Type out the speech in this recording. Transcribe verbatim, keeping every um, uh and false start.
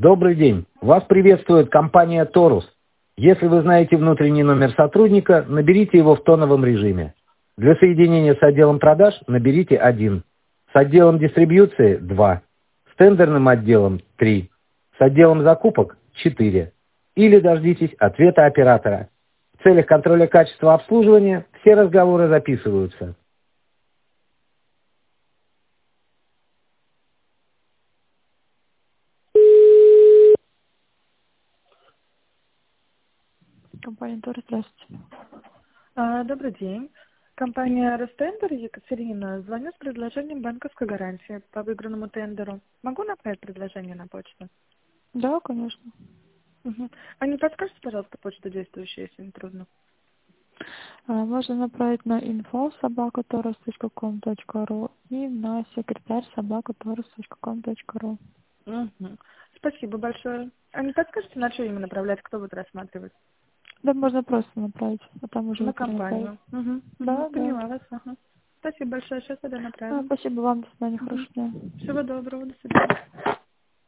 Добрый день. Вас приветствует компания Торус. Если вы знаете внутренний номер сотрудника, наберите его в тоновом режиме. Для соединения с отделом продаж наберите один. С отделом дистрибьюции два. С тендерным отделом три. С отделом закупок четыре. Или дождитесь ответа оператора. В целях контроля качества обслуживания все разговоры записываются. Компания Торус, здравствуйте. А, Добрый день. Компания Ростендер, Екатерина. Звоню с предложением банковской гарантии по выигранному тендеру. Могу направить предложение на почту? Да, конечно. Угу. А не подскажете, пожалуйста, почту действующую, если не трудно? А, Можно направить на info собака торус точка ком точка ру и на секретарь собака торус точка ком точка ру. Угу. Спасибо большое. А не подскажете, на что именно направлять, кто будет рассматривать? Да, можно просто направить, а там уже На вы перенаправите. компанию. Угу. Да, да. Поняла вас. Ага. Спасибо большое. Сейчас тогда А, направим. спасибо вам, до свидания, Угу. хорошего дня. Всего доброго. До свидания.